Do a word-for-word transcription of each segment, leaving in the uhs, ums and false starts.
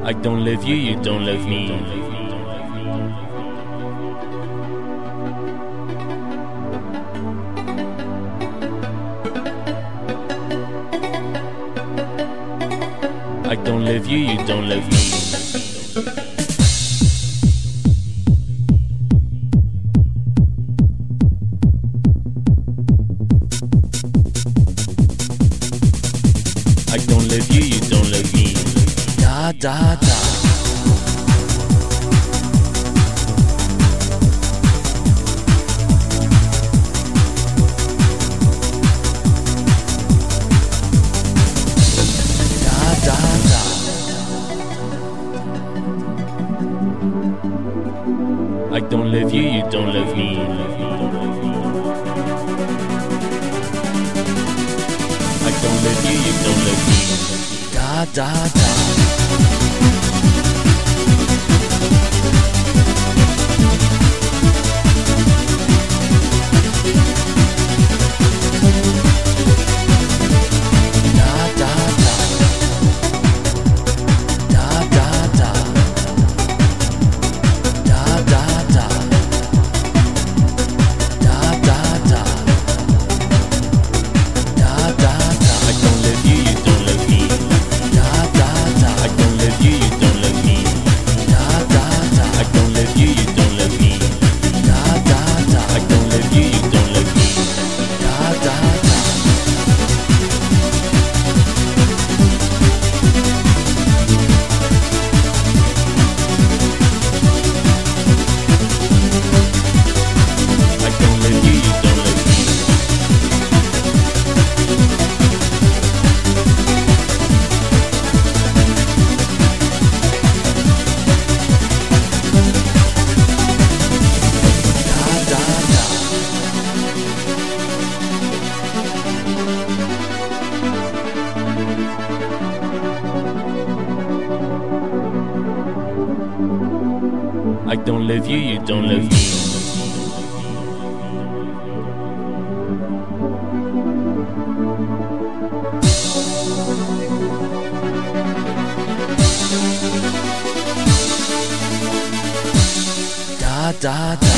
I don't love you, you don't love me. I don't love you, you don't love me. I don't love you, you don't love me. Da da da. I don't love you, you don't love me. I don't love you, you don't love me. Da da da. I don't love you, you don't love me. Da da da.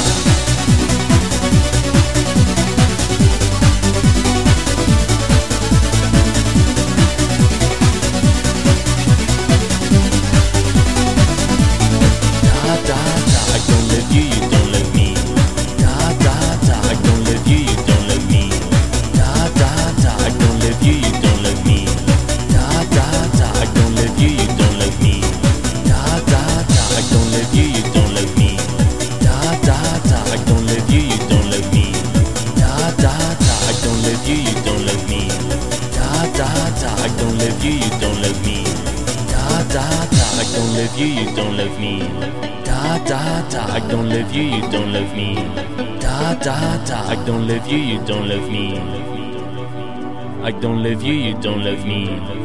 I don't love you, you don't love me. Da da da. I don't love you, you don't love me. Da da da. I don't love you, you don't love me. Da da da. I don't love you, you don't love me. I don't love you, you don't love me.